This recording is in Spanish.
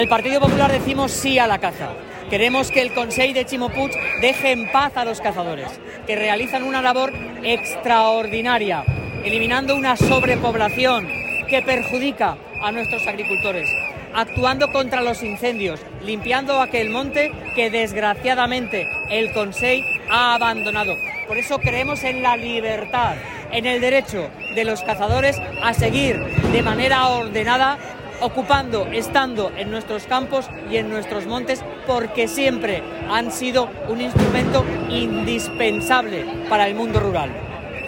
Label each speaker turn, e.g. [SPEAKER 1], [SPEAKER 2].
[SPEAKER 1] El Partido Popular decimos sí a la caza. Queremos que el Consell de Ximo Puig deje en paz a los cazadores, que realizan una labor extraordinaria, eliminando una sobrepoblación que perjudica a nuestros agricultores, actuando contra los incendios, limpiando aquel monte que desgraciadamente el Consell ha abandonado. Por eso creemos en la libertad, en el derecho de los cazadores a seguir de manera ordenada, estando en nuestros campos y en nuestros montes, porque siempre han sido un instrumento indispensable para el mundo rural.